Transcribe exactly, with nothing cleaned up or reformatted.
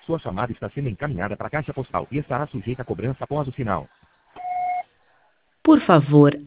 Sua chamada está sendo encaminhada para a caixa postal e estará sujeita a cobrança após o sinal. Por favor,